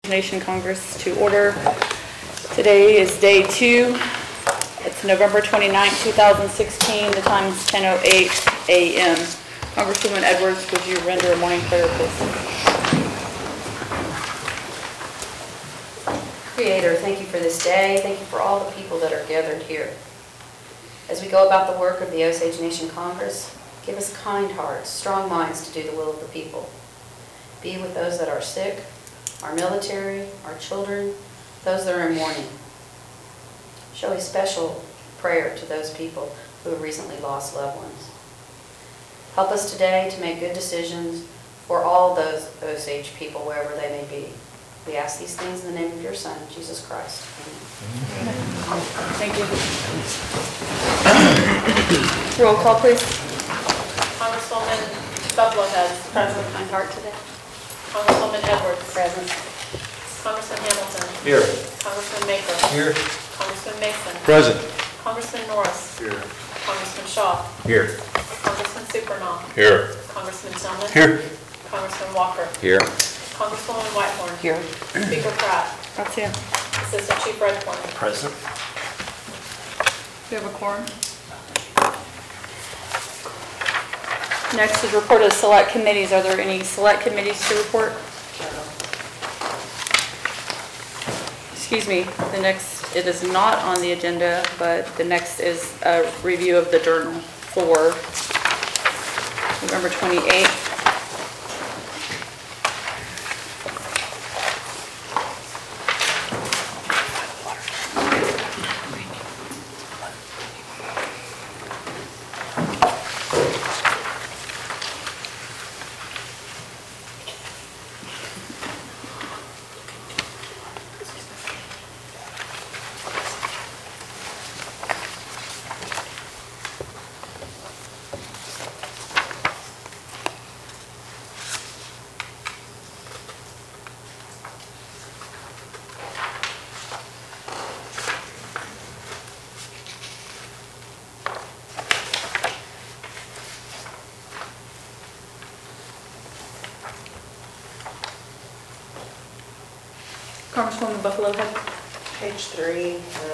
Nation Congress to order. Today is day 2. It's November 29th, 2016. The time is 10:08 a.m. Congresswoman Edwards, would you render a morning prayer, please? Creator, thank you for this day. Thank you for all the people that are gathered here. As we go about the work of the Osage Nation Congress, give us kind hearts, strong minds to do the will of the people. Be with those that are sick, our military, our children, those that are in mourning. Show a special prayer to those people who have recently lost loved ones. Help us today to make good decisions for all those Osage people, wherever they may be. We ask these things in the name of your Son, Jesus Christ. Amen. Thank you. Roll call, please. Congresswoman Buffalohead. Present. Kind heart today. Congresswoman Edwards. Present. Congressman Hamilton. Here. Congressman Maker. Here. Congressman Mason. Present. Congressman Norris. Here. Congressman Shaw. Here. Congressman Supernaw. Here. Congressman Tillman. Here. Congressman Walker. Here. Congresswoman Whitehorn. Here. Speaker Pratt. That's you. Assistant Chief Redcorn. Present. We have a quorum. Next is report of select committees. Are there any select committees to report? Excuse me, it is not on the agenda, but the next is a review of the journal for November 28th. Congresswoman Buffalohead. Page 3,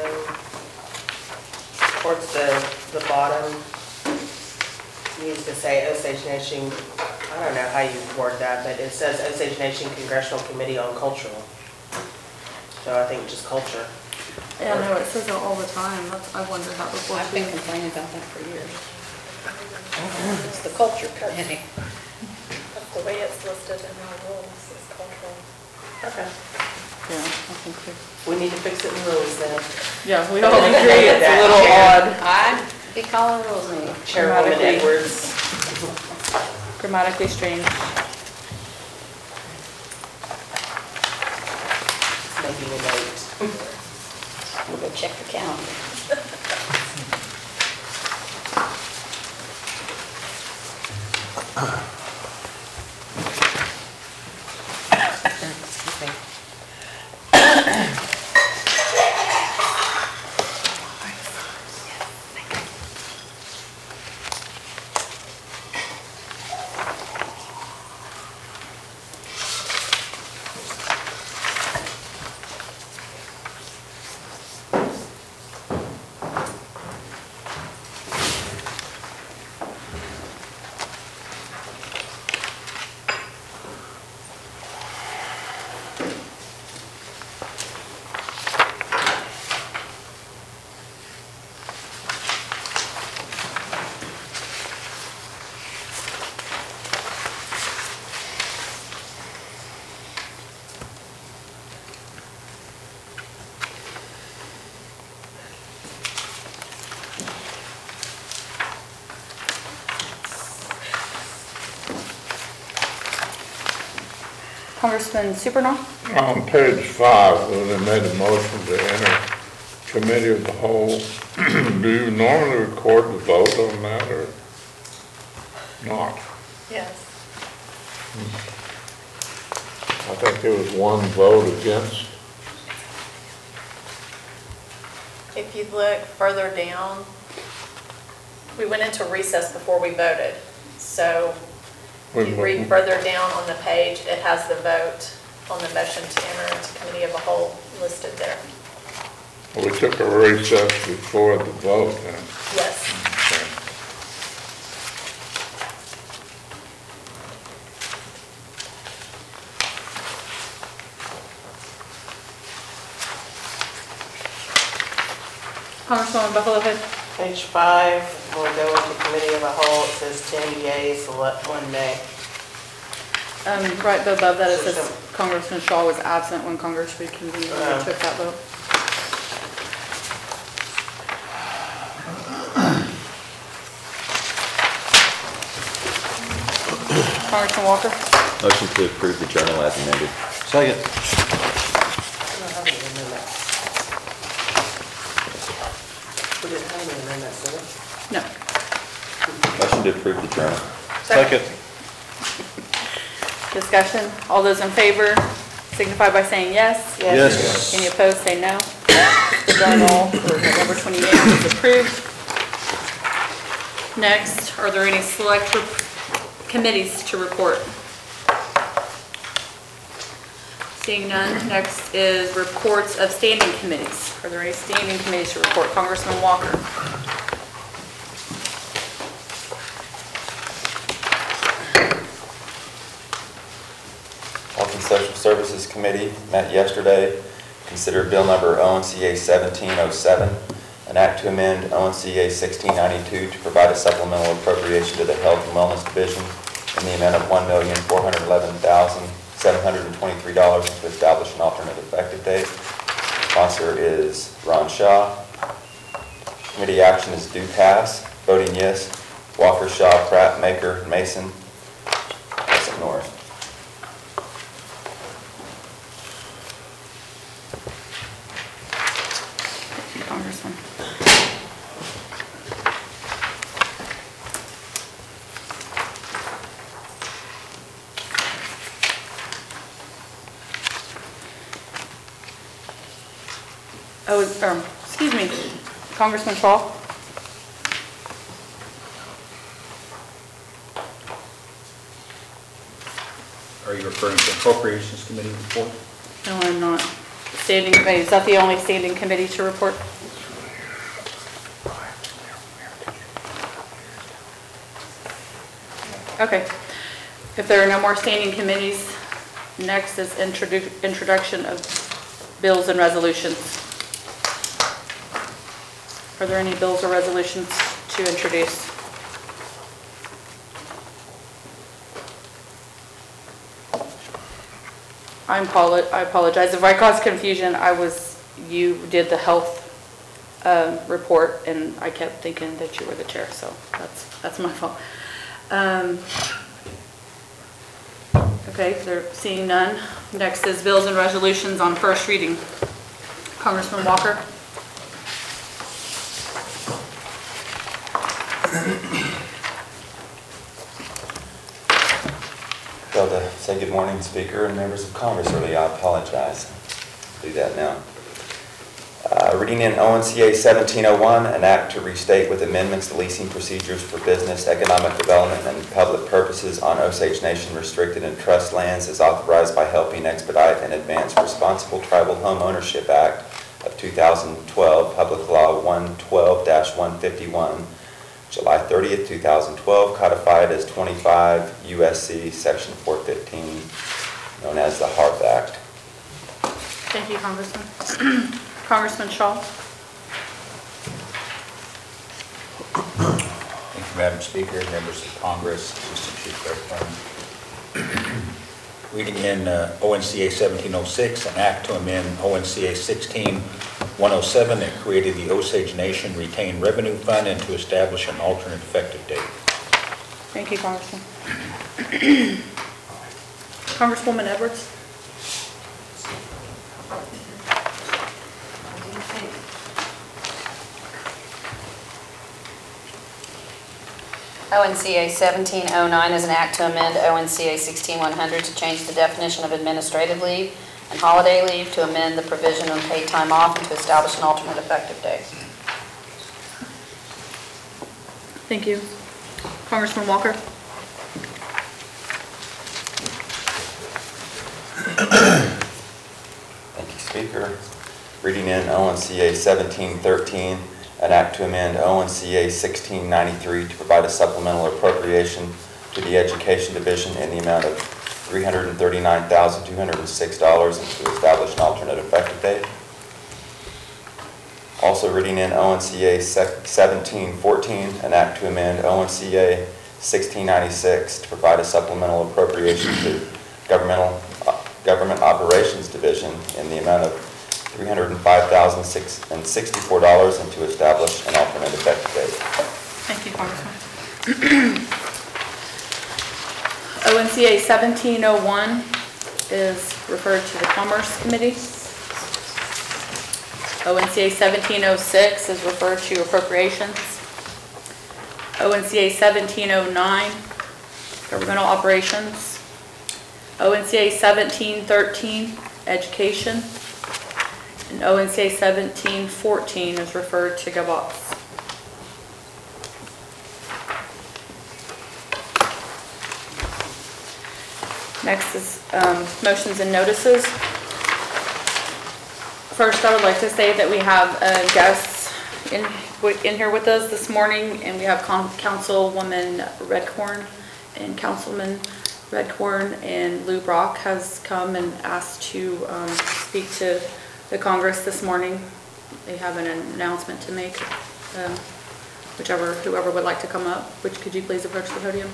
towards the bottom, needs to say Osage Nation, I don't know how you word that, but it says Osage Nation Congressional Committee on Cultural. So I think just culture. Yeah, I know, it says that all the time. I wondered that before. I've been complaining about that for years. It's the culture committee. That's the way it's listed in our rules, is cultural. Okay. Yeah, I think so. We need to fix it in rules then. Yeah, we all agree it's a little odd. I'd be calling rules meeting. Chairwoman Grammatically. Edwards. Grammatically strange. Making a note. We'll go check the calendar. Excuse me. Congressman Supernaw? On page 5, when they made a motion to enter committee of the whole, do you normally record the vote on that or not? Yes. I think there was one vote against. If you look further down, we went into recess before we voted. So if you read further down on the page, it has the vote on the motion to enter into committee of a whole listed there. We took a recess before the vote, and Yes. Congresswoman Buffalohead. Page 5, we'll go into committee of a whole, it says 10 yeas, 1 nay. Right above that, it says Congressman Shaw was absent when Congress reconvened and took that vote. Congressman Walker. Motion to approve the journal as amended. Second. I don't have any amendments. We didn't have any amendments, did we? No. Motion to approve the journal. Second. Discussion. All those in favor signify by saying yes. Yes. Any opposed, say no. The journal for November 28th is approved. Next, are there any select committees to report? Seeing none, next is reports of standing committees. Are there any standing committees to report? Congressman Walker. Health and Social Services Committee met yesterday. Considered bill number ONCA 1707, an act to amend ONCA 1692 to provide a supplemental appropriation to the Health and Wellness Division in the amount of $1,411,723 to establish an alternate effective date. Sponsor is Ron Shaw. Committee action is do pass. Voting yes, Walker, Shaw, Pratt, Maker, Mason, President Norris. Congressman. Oh, excuse me, Congressman Shaw. Are you referring to Appropriations Committee report? No, I'm not. Standing committee, is that the only standing committee to report? Okay. If there are no more standing committees, next is introduction of bills and resolutions. Are there any bills or resolutions to introduce? I apologize. If I caused confusion, you did the health report, and I kept thinking that you were the chair, so that's my fault. Okay, they're seeing none. Next is bills and resolutions on first reading. Congressman Walker. Failed to say good morning, Speaker and members of Congress earlier. I apologize. Do that now. Reading in ONCA 1701, an act to restate with amendments the leasing procedures for business, economic development, and public purposes on Osage Nation restricted and trust lands is authorized by Helping Expedite and Advance Responsible Tribal Home Ownership Act of 2012, Public Law 112-151, July 30th, 2012, codified as 25 U.S.C. Section 415, known as the HARP Act. Thank you, Congressman. Congressman Shaw. Thank you, Madam Speaker, members of Congress, Assistant Chief Clerk. Reading in ONCA 1706, an act to amend ONCA 16107 that created the Osage Nation Retained Revenue Fund and to establish an alternate effective date. Thank you, Congressman. Congresswoman Edwards. ONCA 1709 is an act to amend ONCA 16100 to change the definition of administrative leave and holiday leave, to amend the provision on paid time off, and to establish an alternate effective date. Thank you. Congressman Walker. Thank you, Speaker. Reading in ONCA 1713, an act to amend ONCA 1693 to provide a supplemental appropriation to the Education Division in the amount of $339,206 and to establish an alternate effective date. Also reading in ONCA 1714, an act to amend ONCA 1696 to provide a supplemental appropriation to Government Operations Division in the amount of $305,064 and to establish an alternate effective date. Thank you, Congressman. ONCA 1701 is referred to the Commerce Committee. ONCA 1706 is referred to Appropriations. ONCA 1709, Governmental Operations. ONCA 1713, Education. And ONCA 1714 is referred to GovOps. Next is motions and notices. First, I would like to say that we have guests in here with us this morning, and we have Councilwoman Redcorn and Councilman Redcorn, and Lou Brock has come and asked to speak to the Congress this morning. They have an announcement to make. Whoever would like to come up, could you please approach the podium?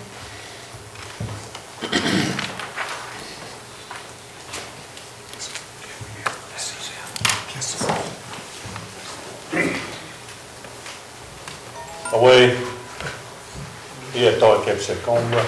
Away, yeah, thought kept se komra.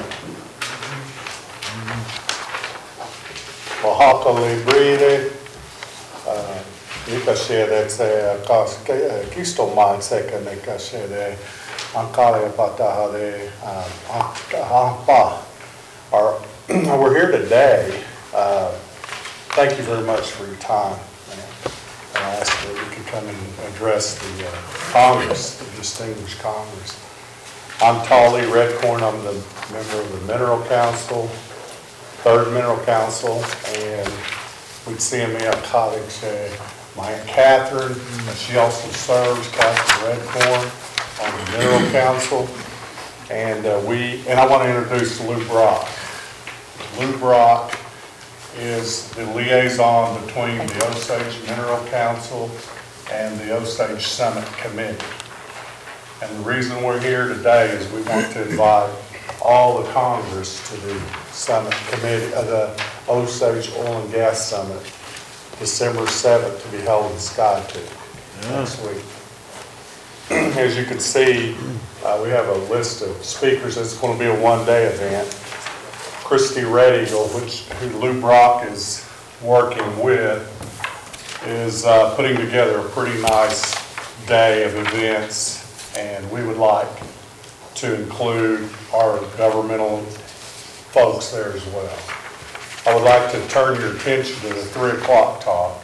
Ohakali breathe. Nika siedät se kistomaan sekä nika siedät ankalia patahade ahpa. We're here today. Thank you very much for your time. And I ask that we can come and address the Congress, the distinguished Congress. I'm Tolly Redcorn. I'm the member of the Mineral Council, 3rd Mineral Council, and with CME colleagues, my Aunt Catherine. She also serves, Catherine Redcorn, on the Mineral Council. And I want to introduce Lou Brock. Lou Brock is the liaison between the Osage Mineral Council and the Osage Summit Committee. And the reason we're here today is we want to invite all the Congress to the Summit Committee, the Osage Oil and Gas Summit, December 7th, to be held in Skytube next week. As you can see, we have a list of speakers. It's going to be a one-day event. Christy Reddy, who Lou Brock is working with, is putting together a pretty nice day of events, and we would like to include our governmental folks there as well. I would like to turn your attention to the 3 o'clock talk.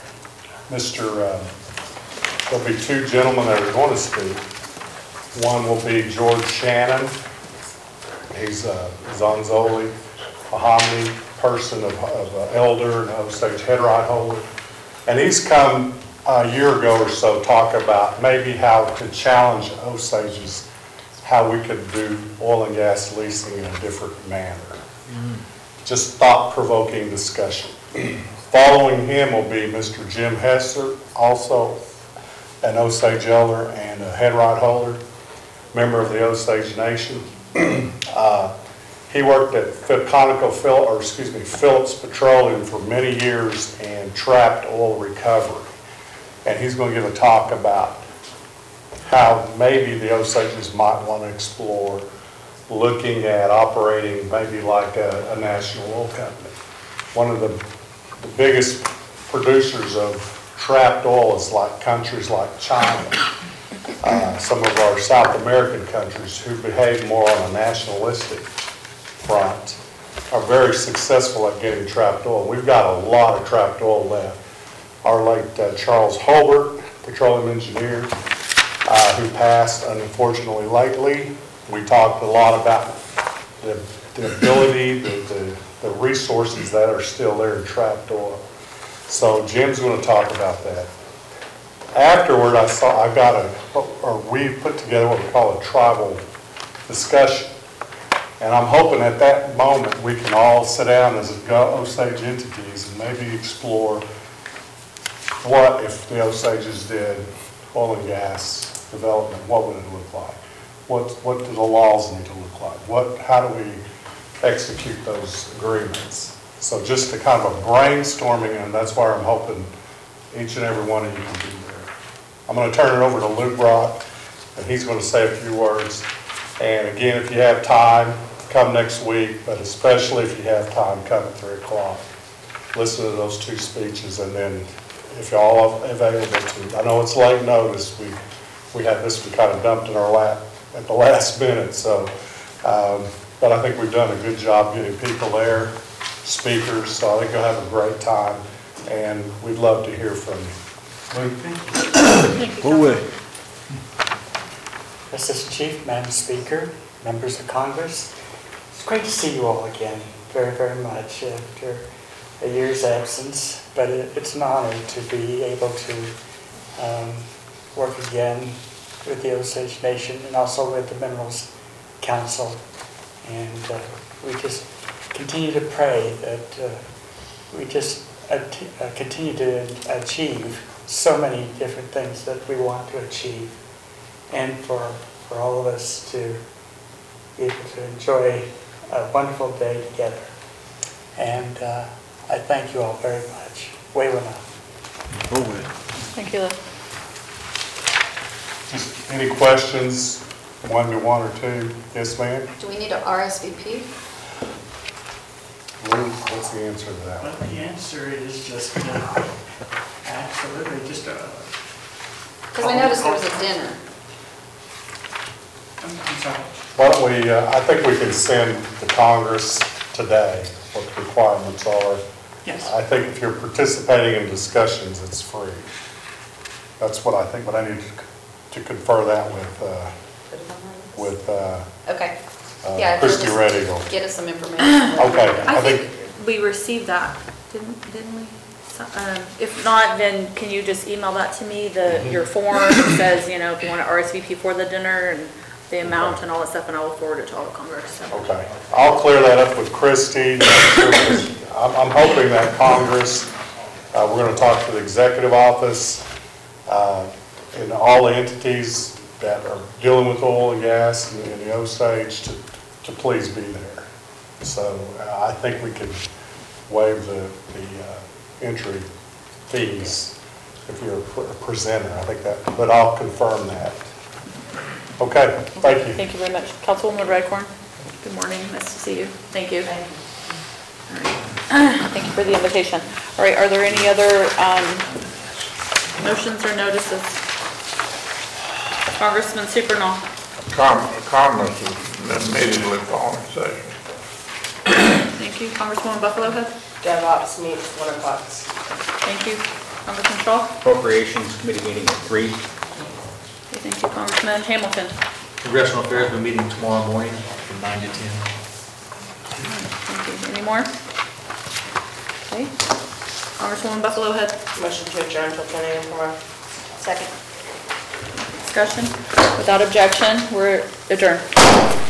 There'll be 2 gentlemen that are going to speak. One will be George Shannon. He's a Zonzoli, Bahami person of elder and Osage head right holder. And he's come a year ago or so talk about maybe how to challenge Osages, how we could do oil and gas leasing in a different manner. Just thought-provoking discussion. Following him will be Mr. Jim Hester, also an Osage elder and a head right holder, member of the Osage Nation. He worked at Phillips Petroleum for many years and trapped oil recovery. And he's going to give a talk about how maybe the Osages might want to explore looking at operating maybe like a national oil company. One of the biggest producers of trapped oil is like countries like China. Some of our South American countries who behave more on a nationalistic front are very successful at getting trapped oil. We've got a lot of trapped oil left. Our late Charles Holbert, petroleum engineer, who passed unfortunately lately. We talked a lot about the ability, the resources that are still there in trapped oil. So Jim's gonna talk about that. Afterward, we put together what we call a tribal discussion. And I'm hoping at that moment, we can all sit down as Osage entities and maybe explore what if the Osages did oil and gas development, what would it look like? What do the laws need to look like? How do we execute those agreements? So just a kind of a brainstorming, and that's why I'm hoping each and every one of you can be there. I'm going to turn it over to Luke Brock, and he's going to say a few words. And again, if you have time, come next week, but especially if you have time, come at 3 o'clock. Listen to those 2 speeches, and then if y'all are available to, I know it's late notice, we had this one kind of dumped in our lap at the last minute, so, but I think we've done a good job getting people there, speakers, so I think you'll have a great time, and we'd love to hear from you. Thank you, Councilman. Assistant Chief, Madam Speaker, members of Congress, it's great to see you all again, very, very much after a year's absence, but it's an honor to be able to work again with the Osage Nation and also with the Minerals Council. And we just continue to pray that we just continue to achieve so many different things that we want to achieve, and for all of us to be able to enjoy a wonderful day together. And I thank you all very much. Wewena. Thank you, Luke. Any questions, 1 to 1 or 2? Yes, ma'am? Do we need a RSVP? Luke, what's the answer to that? Well, the answer is just absolutely just a... Because I noticed there was a dinner. I'm sorry. Why don't we, I think we can send to Congress today what the requirements are. Yes. I think if you're participating in discussions, it's free. That's what I think, but I need to confer that with Okay. Yeah, if you'll Christy just Reddy. will- Get us some information. Okay, I think we received that, didn't we? If not, then can you just email that to me, your form that says, you know, if you want to RSVP for the dinner and the amount and all that stuff, and I will forward it to all of Congress. So. Okay, I'll clear that up with Christy. I'm hoping that Congress, we're going to talk to the executive office and all the entities that are dealing with oil and gas in the Osage to please be there. So I think we could waive the entry fees if you're a presenter. I think that, but I'll confirm that. Okay, thank you. Thank you very much. Councilwoman Redcorn, good morning, nice to see you. Thank you. All right. Thank you for the invitation. All right, are there any other motions or notices? Congressman Supernall. Congress is immediately following session. Thank you. Congresswoman Buffalo Head. DevOps meets 1 o'clock. Thank you. Congressman Shaw. Appropriations Committee meeting at 3. Okay, thank you. Congressman Hamilton. Congressional Affairs, we're meeting tomorrow morning from 9 to 10. Thank you. Any more? Okay. Congresswoman Buffalo Head. Motion to adjourn until 10 a.m. tomorrow. Second. Discussion. Without objection, we're adjourned.